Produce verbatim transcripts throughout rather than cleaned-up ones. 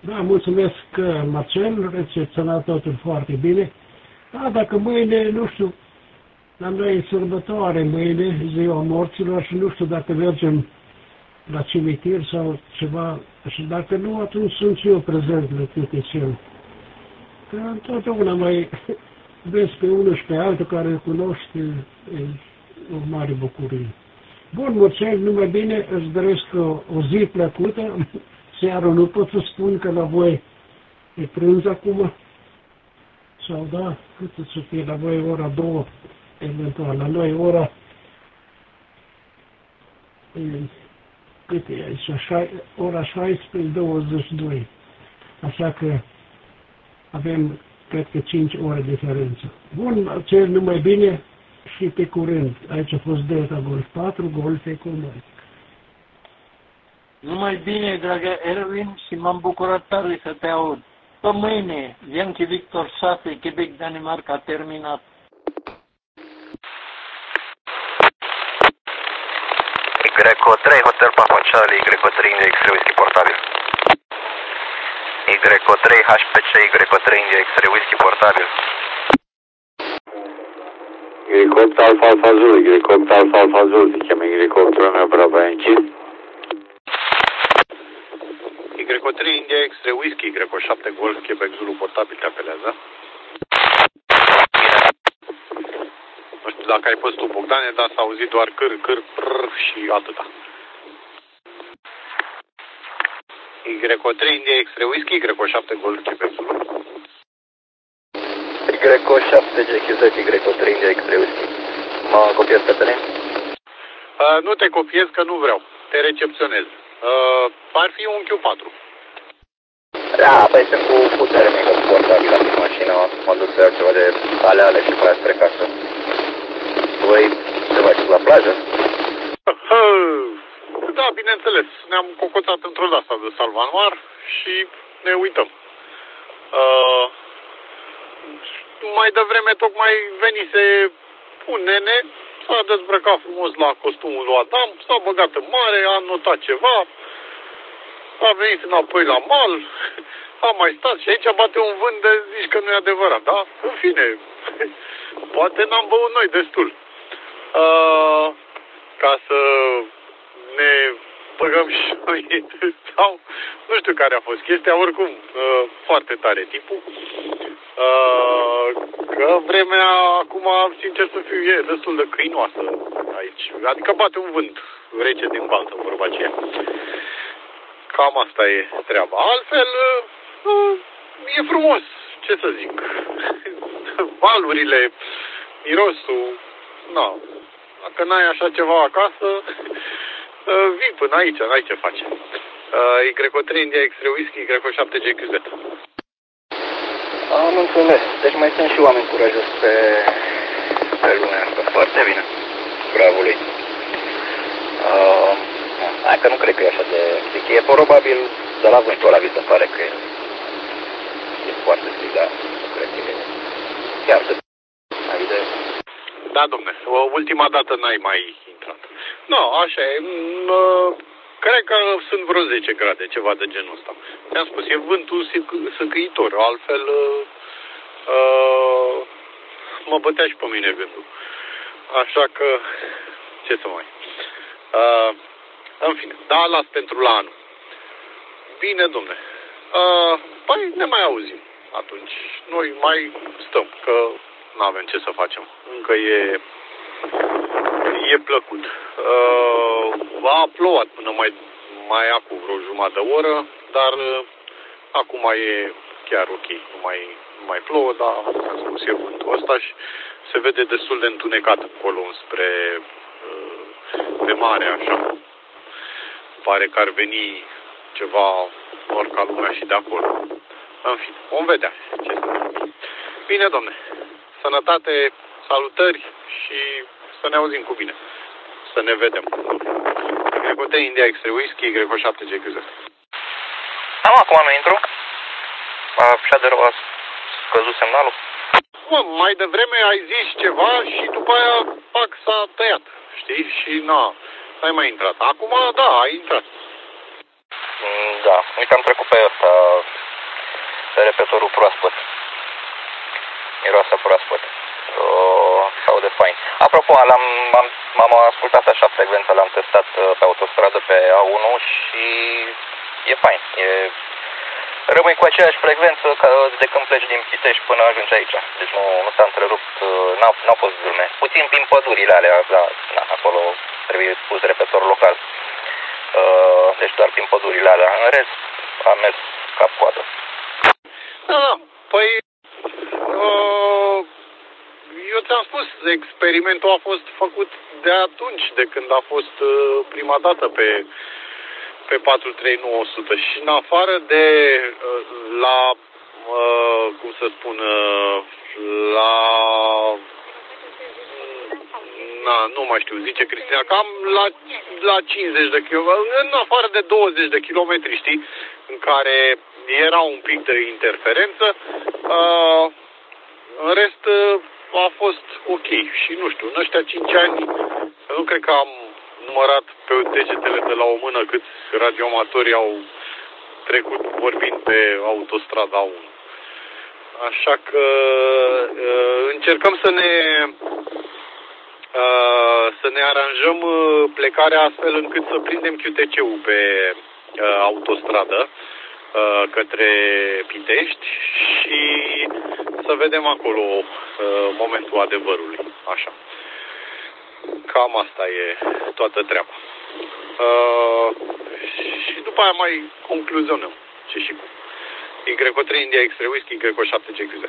Da, mulțumesc, Marcel, recepționat totul foarte bine. Da, dacă mâine, nu știu, la noi e sărbătoare mâine, ziua morților, și nu știu dacă mergem la cimitir sau ceva, și dacă nu, atunci sunt și eu prezent la Târticel. Că întotdeauna mai vezi pe unul și pe altul care îl cunoști, e o mare bucurie. Bun, Marcel, numai bine, îți doresc o, o zi plăcută. Seara nu pot să spun că la voi e prânz acum, sau da, cât să fie la voi ora două, eventual, la noi ora, e, cât e aici, așa, ora șaisprezece douăzeci și doi, așa că avem, cred că, cinci ore diferență. Bun, cer numai bine și pe curând. Aici a fost Delta Golf patru, Golf Eco Mike. Numai bine, dragă Erwin, și m-am bucurat tare să te aud. Pe mâine, Yankee Victor șase, Quebec, Danemarca, a terminat. Greco trei, Hotel Papa Charlie, Greco trei, India X-ray, Whisky portabil. Greco trei, H P C, Greco trei, India X-ray, Whisky portabil. Helicopter Alfa Alfa Zulu, Helicopter Alfa Alfa Zulu, se cheamă helicopterul meu, Bravo Yankee. Greco trei, India X-ray, Whisky, Greco șapte, Golf, Quebec, Zulu, portabil, te apelează. Nu știu dacă ai pus tu, Bogdane, dar s-a auzit doar câr, câr, prr și atâta. Greco trei, India X-ray, Whisky, Greco șapte, Golf, Quebec, Zulu. Greco șapte, G Q Z, Greco trei, India X-ray, Whisky. Mă copiez pe tine? Uh, nu te copiez că nu vreau, te recepționez. Uh, ar fi un Q patru. Da, păi sunt cu putere mică, portabil la mașină, mă duc să iau ceva de aleale și pe aia spre casă. Voi te faci la plajă? Da, bineînțeles, ne-am cocoțat într-o de asta de salvanoar și ne uităm. Uh, mai devreme tocmai venise un nene, s-a dezbrăcat frumos la costumul lui Adam, s-a băgat în mare, a notat ceva, a venit înapoi la mal, a mai stat și aici bate un vânt de zici că nu e adevărat, da? În fine, poate n-am băut noi destul. Uh, ca să ne băgăm și noi, sau nu știu care a fost chestia, oricum, uh, foarte tare tipul. Uh, că vremea acum, sincer să fiu, e destul de câinoasă aici. Adică bate un vânt rece din baltă, vorba aceea. Cam asta e treaba. Altfel, uh, e frumos, ce să zic. Valurile, mirosul, na. Dacă n-ai așa ceva acasă, uh, vii până aici, n-ai ce face. Uh, Greco trei, India X-ray, Whisky, Greco șapte, G Q Z. Am înțeles. Deci mai sunt și oameni curajoși pe, pe lumea asta. Foarte bine. Bravo lui. Uh, hai că nu cred că e așa de strict. E probabil de la vântul ăla, vi se pare că e, e foarte strict, dar nu cred că e chiar de de... Da, domne. Ultima dată n-ai mai intrat. Nu, no, așa e. Uh, cred că sunt vreo zece grade, ceva de genul ăsta. Te-am spus, e vântul sâcâitor, altfel uh, uh, mă bătea și pe mine gândul. Așa că, ce să mai... Uh, în fine, da, las pentru la anul. Bine, domne. Uh, păi ne mai auzim. Atunci noi mai stăm, că n-avem ce să facem. Încă e... E plăcut. Uh, a plouat până mai, mai acum vreo jumătate de oră, dar uh, acum e chiar ok. Nu mai, nu mai plouă, dar am spus, e vântul ăsta și se vede destul de întunecat acolo înspre uh, pe mare, așa. Pare că ar veni ceva nor ca lumea și de acolo. În fine, vom vedea. Ce să... Bine, domne. Sănătate, salutări și să ne auzim cu bine. Să ne vedem. Greco trei, India X-ray, Whisky, Greco șapte, G Q Z. Da, acum nu intru. Așa de rău a scăzut semnalul. Mă, mai devreme ai zis ceva și după aia, pac, s-a tăiat. Știi? Și na, n-ai mai intrat. Acum, da, ai intrat. Da, uite, am trecut pe ăsta. proaspăt. Uh, sau de fain. Apropo, l-am, am, m-am ascultat așa frecvența, l-am testat uh, pe autostradă pe A unu și e fain. E, rămâi cu aceeași frecvență ca de când pleci din Pitești până ajungi aici. Deci nu, nu s-a întrerupt, uh, n-au, n-au fost zulme. Puțin prin pădurile alea, da, da, acolo trebuie pus repetor local. Uh, deci doar prin pădurile alea. În rest, am mers cap-coadă. Da, da, păi... Uh... Eu ți-am spus, experimentul a fost făcut de atunci, de când a fost uh, prima dată pe, pe patru trei nouă sute și în afară de uh, la, uh, cum să spun, uh, la, na, nu mai știu, zice Cristina, cam la, la cincizeci de kilometri, în afară de douăzeci de kilometri, știi, în care era un pic de interferență, uh, în rest... Uh, a fost ok și nu știu, în ăștia cinci ani nu cred că am numărat pe degetele de la o mână câți radioamatori au trecut vorbind pe autostrada unu. Așa că uh, încercăm să ne uh, să ne aranjăm plecarea astfel încât să prindem Q T C-ul pe uh, autostradă uh, către Pitești și să vedem acolo uh, momentul adevărului. Așa. Cam asta e toată treaba. Uh, și după aia mai concluzionăm ce și cum. Y trei India X-Ray Whisky, Y șapte G Q Z.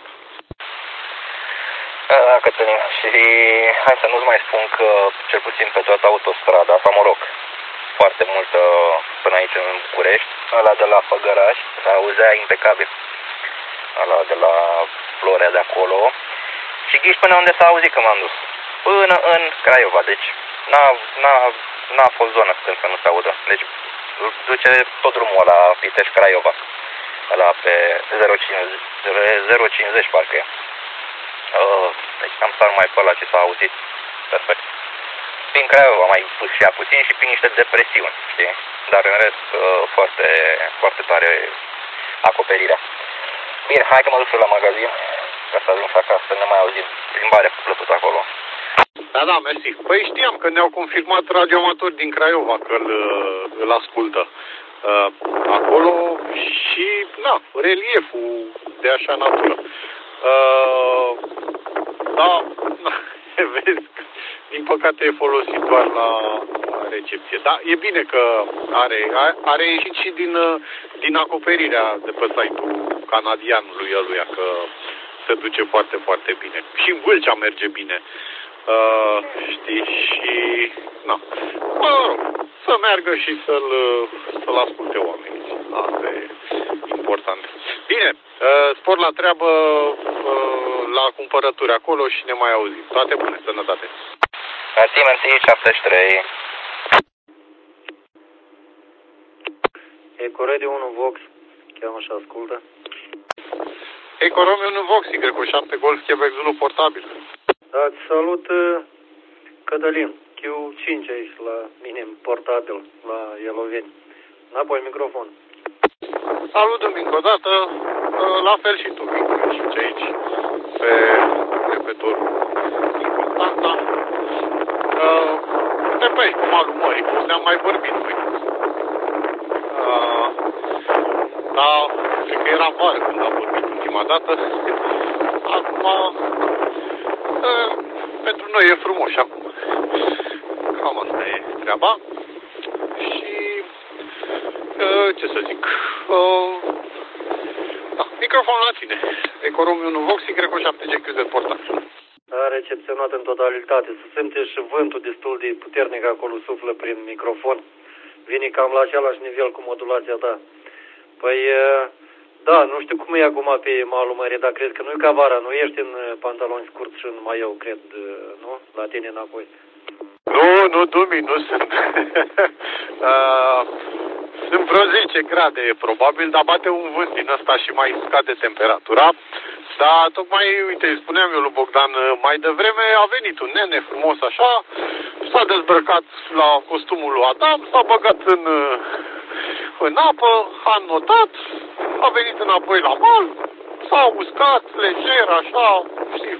Da, Cătălin, și hai să nu-ți mai spun că cel puțin pe toată autostrada, sau mă rog, foarte mult până aici în București, ăla de la Făgăraș, se auzea impecabil. Ăla de la Florea de acolo. Și ghiși până unde s-a auzit că m-am dus. Până în Craiova, deci n-a, n-a, n-a fost zonă când să nu se audă. Deci duce tot drumul ăla Pitești-Craiova. Ăla pe zero cincizeci parcă e. Uh, deci am stat mai pe ăla ce s-a auzit. Perfect. Prin Craiova mai pușea puțin și prin niște depresiuni, știi? Dar în rest uh, foarte, foarte tare acoperirea. Bine, hai că mă duc la magazin ca să ajung acasă, să ne mai auzim. Plimbare plăcută acolo. Da, da, mersi. Păi știam că ne-au confirmat radioamatori din Craiova că îl, îl ascultă. Uh, acolo și, na, relieful de așa natură. Uh, da, na, vezi, din păcate e folosit doar la recepție. Da, e bine că are, are ieșit și din, din acoperirea de pe site-ul canadianului ăluia, că se duce foarte, foarte bine. Și în Vâlcea merge bine. Uh, știi, și na, mă rog, să meargă și să-l, să-l asculte oamenii. Asta e important. Bine, uh, spor la treabă, uh, la cumpărături acolo și ne mai auzim. Toate bune, sănătate. Mersi, mersi, șaptezeci și trei. Ecoradio unu Vox, cheamă și ascultă. Ecoromeo unu Vox, Y șapte Golf, Quebec Zulu, portabil. Da, salut, Cătălin, Q cinci aici la mine, portabil, la Ieloveni. Înapoi microfon. Salut încă o dată, la fel și tu, Q cinci aici, pe repetorul din Constanța. De pe aici, cu malul mării, cum ne-am mai vorbit noi. Da, cred că era vară când am vorbit ultima dată. Acum, pentru noi e frumos și acum. Cam asta e treaba. Și, ce să zic, da, microfonul la tine. Ecoromeo unu Vox, Y șapte G Q Z portabil. A recepționat în totalitate. Se simte și vântul destul de puternic acolo, suflă prin microfon. Vine cam la același nivel cu modulația ta. Păi, da, nu știu cum e acum pe malul mării, dar cred că nu e ca vara, nu ești în pantaloni scurți și în maieu, cred, nu? La tine înapoi. Nu, nu, Dumi, nu sunt. uh, sunt vreo zece grade, probabil, dar bate un vânt din ăsta și mai scade temperatura. Dar tocmai, uite, spuneam eu lui Bogdan mai devreme, a venit un nene frumos așa, s-a dezbrăcat la costumul lui Adam, s-a băgat în, în apă, a notat, a venit înapoi la mal, s-a uscat lejer așa, știi,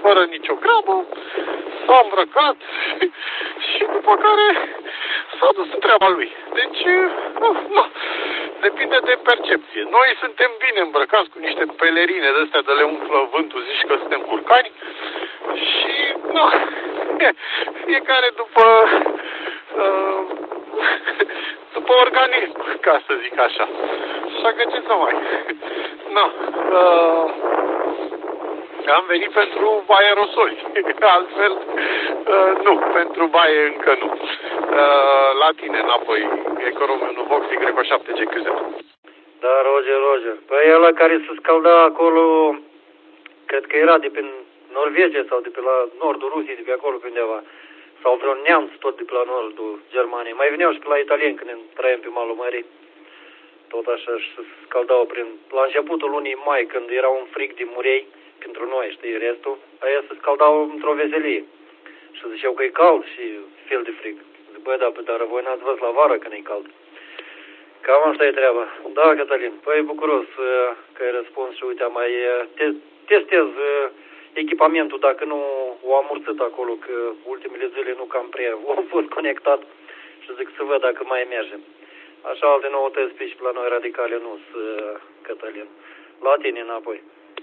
fără nicio grabă, s-a îmbrăcat și după care s-a dus în treaba lui. Deci, nu, nu, depinde de percepție. Noi suntem bine îmbrăcați cu niște pelerine de astea de le umflă vântul, zici că suntem curcani și, nu, fiecare după, uh, după organism, ca să zic așa. Așa că ce să mai... Nu, uh, am venit pentru aerosoli, altfel uh, nu, pentru baie încă nu. Uh, la tine, înapoi, Ecoromul unu Vox Y șapte G Q Z. Da, Roger, Roger. Păi ăla care se scalda acolo, cred că era de prin Norvegia sau de pe la nordul Rusiei, de pe acolo pe undeva. Sau vreun neamț tot de pe la nordul Germaniei. Mai veneau și pe la italieni când trăiam pe malul mării. Tot așa și se scaldau prin... La începutul lunii mai, când era un frig de murei, pentru noi, știi, restul, aia se scaldau într-o veselie. Și ziceau că e cald și fel de frig. Zic, băi, da, dar voi n-ați văzut la vară când e cald. Cam asta e treaba. Da, Cătălin, păi bucuros că ai răspuns și uite, mai te, testez echipamentul dacă nu o amurțit acolo, că ultimele zile nu cam prea au fost conectat și zic să văd dacă mai merge. Așa alte noutăți pe și la noi radicale nu sunt, Cătălin. La tine înapoi.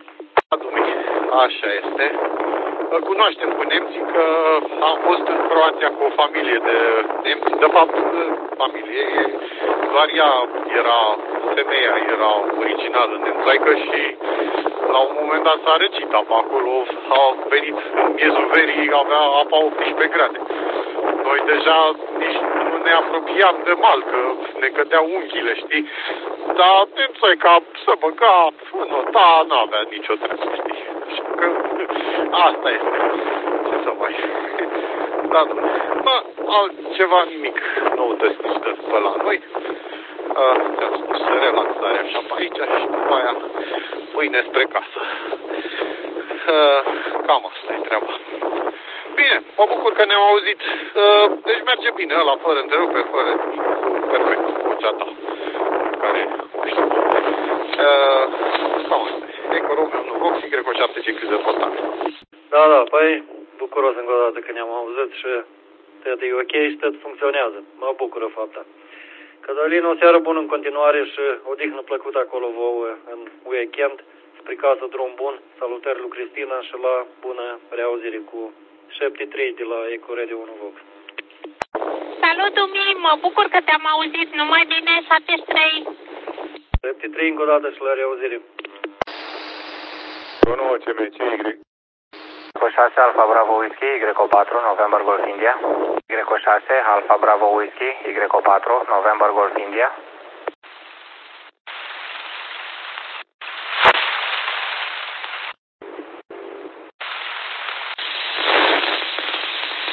Așa este. Cunoaștem cu nemții că am fost în Croația cu o familie de nemți. De fapt, familie, doar ea era, femeia era originală nemțaică și la un moment dat s-a răcit apa acolo. A venit în miezul verii, avea apa optsprezece grade. Noi deja nici nu ne apropiam de mal, că ne cădeau unghiile, știi? Dar nemțaica să băga, nu, da, n-avea nicio treabă, știi? Așa că asta este. Ce să mai... Da, domnule. Bă, altceva nimic noutăți nici de pe la noi. Uh, ți-am spus, relaxare așa pe aici și după aia mâine spre casă. Uh, cam asta e treaba. Bine, mă bucur că ne-am auzit. Uh, deci merge bine ăla, fără întreruperi, fără perfect, vocea ta, care, nu știu. Uh, cam asta e. Ecoromul unu Vox Y șapte G Q Z Potan. Da, da, păi bucuros încă o dată că ne-am auzit și tot e ok și tot funcționează. Mă bucură fapta. Cătălin, o seară bună în continuare și odihnă plăcută acolo vouă în weekend. Spre casă, drum bun. Salutări lui Cristina și la bună reauzire cu șapte trei de la Eco Radio unu Vox. Salut, Dumi, mă bucur că te-am auzit. Numai bine, șapte trei. șapte trei încă o dată și la reauzire. unu C M C Y. șase Alfa Bravo Whisky, Y patru, November Golf India. Y șase Alfa Bravo Whisky, Y patru, November Golf India.